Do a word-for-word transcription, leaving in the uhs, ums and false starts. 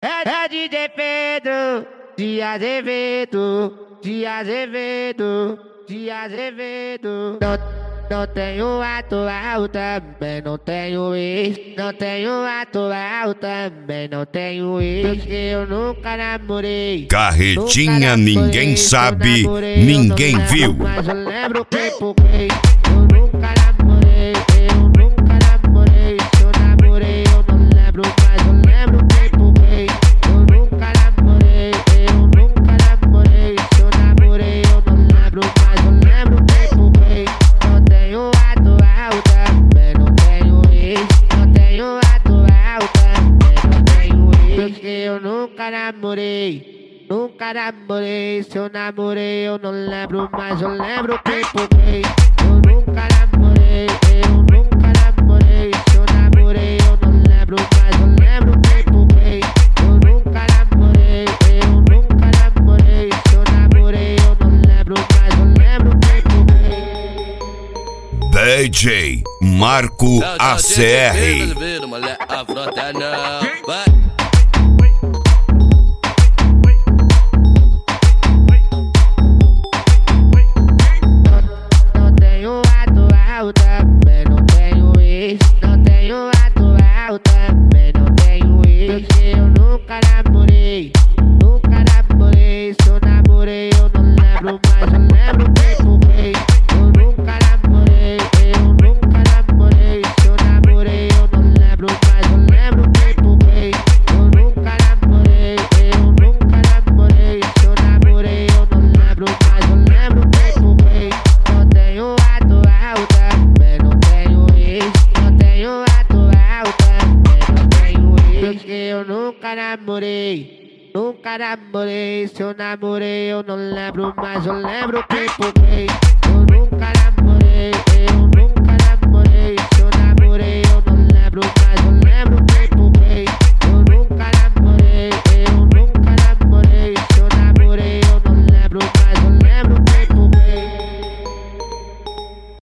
É, é D J Pedro de Azevedo, de Azevedo, de Azevedo. Não, não tenho atual, também não tenho ex. Não tenho atual, também não tenho ex. Porque eu nunca namorei. Carretinha, nunca namorei, ninguém sabe, namorei, ninguém lembro, viu. Mas eu lembro que porque eu nunca namorei, eu nunca namorei. Se eu namorei, eu não lembro, mas eu lembro que porque eu nunca namorei, eu nunca namorei. Se eu namorei, eu não lembro, mas eu lembro que porque não tenho atual, também não tenho ex. Não tenho atual, também não tenho ex. Porque eu nunca namorei. Nunca namorei, se eu namorei eu não lembro, mas eu lembro que porque eu nunca namorei, eu nunca namorei. Se eu namorei eu não lembro, mas eu lembro que porque eu nunca namorei, eu nunca namorei. Se eu namorei eu não lembro, mas eu lembro que porque D J Marco A C R. também não tenho ex. Não tenho atual, também não tenho ex. Porque eu nunca namorei, nunca namorei. Se eu namorei eu não lembro, mas eu lembro que porque eu nunca namorei, eu nunca namorei. Se eu namorei eu não lembro, mas eu lembro que porque eu nunca namorei, eu nunca namorei. Se eu namorei eu não lembro, mas eu lembro que porque não tenho atual, também não tenho ex. Não tenho atual, também não tenho ex. Porque eu nunca namorei, nunca namorei. Se eu namorei eu não lembro, mas eu lembro que porque eu nunca namorei, eu nunca